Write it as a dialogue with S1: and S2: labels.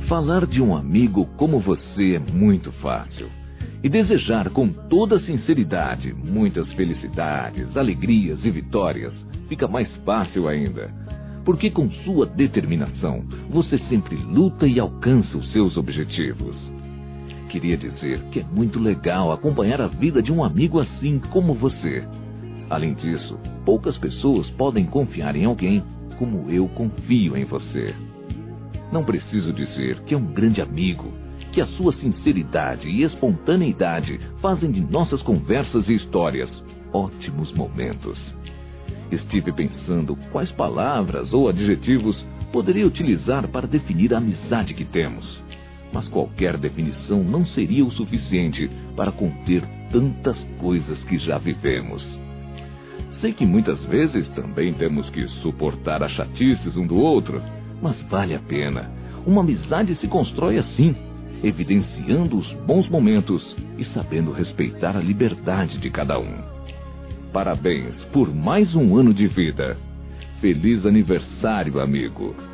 S1: Falar de um amigo como você é muito fácil. E desejar com toda sinceridade muitas felicidades, alegrias e vitórias fica mais fácil ainda. Porque com sua determinação, você sempre luta e alcança os seus objetivos. Queria dizer que é muito legal acompanhar a vida de um amigo assim como você. Além disso, poucas pessoas podem confiar em alguém como eu confio em você. Não preciso dizer que é um grande amigo, que a sua sinceridade e espontaneidade fazem de nossas conversas e histórias ótimos momentos. Estive pensando quais palavras ou adjetivos poderia utilizar para definir a amizade que temos. Mas qualquer definição não seria o suficiente para conter tantas coisas que já vivemos. Sei que muitas vezes também temos que suportar as chatices um do outro, mas vale a pena. Uma amizade se constrói assim, evidenciando os bons momentos e sabendo respeitar a liberdade de cada um. Parabéns por mais um ano de vida. Feliz aniversário, amigo!